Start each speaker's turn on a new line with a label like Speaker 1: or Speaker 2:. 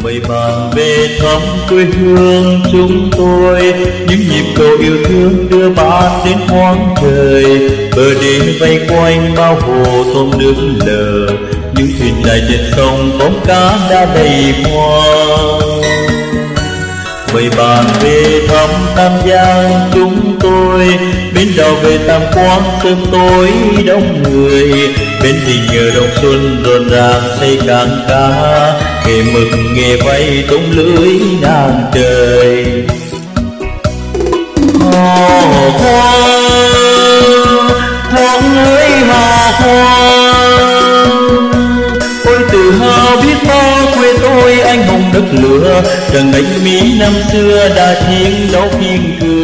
Speaker 1: mời bạn về thăm quê hương chúng tôi. Những nhịp cầu yêu thương đưa bạn đến hoang trời. Bờ đê vây quanh bao hồ tôm nước lờ. Những thuyền dài trên sông bóng cá đã đầy khoang. Mời bạn về thăm Tam Giang chúng tôi. Bến đò về Tam Quang sớm tối đông người. Bến Đình nhờ đông xuân rộn ràng xây cảng cá. Nghề mực nghề vay tống lưới nàng trời. Hò khoan thoáng ơi hò khoan, ôi tự hào biết bao quê tôi anh hùng đất lửa. Trần Bạch Mỹ năm xưa đã chiến đấu kiên cường.